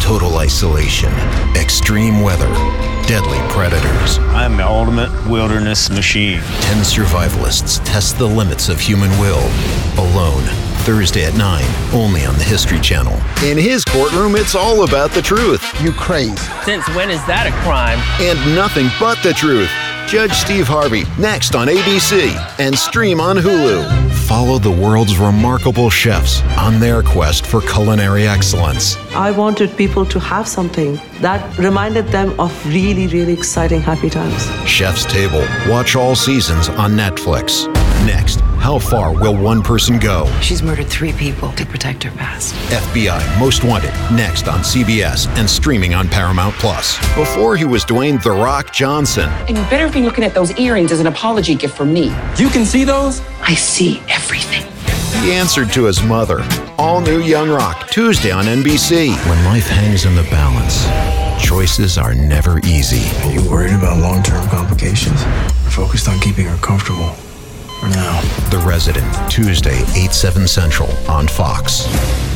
total isolation, extreme weather, deadly predators. I'm the ultimate wilderness machine. 10 survivalists test the limits of human will. Alone, Thursday at 9, only on the History Channel. In his courtroom, it's all about the truth. You crazy. Since when is that a crime? And nothing but the truth. Judge Steve Harvey, next on ABC and stream on Hulu. Follow the world's remarkable chefs on their quest for culinary excellence. I wanted people to have something that reminded them of really, really exciting happy times. Chef's Table. Watch all seasons on Netflix. Next, how far will one person go? She's murdered 3 people to protect her past. FBI Most Wanted, next on CBS and streaming on Paramount+. Before he was Dwayne "The Rock" Johnson. And you better be looking at those earrings as an apology gift from me. You can see those? I see everything. He answered to his mother. All new Young Rock, Tuesday on NBC. When life hangs in the balance, choices are never easy. Are you worried about long-term complications? We're focused on keeping her comfortable. For now. The Resident, Tuesday, 8/7 Central on Fox.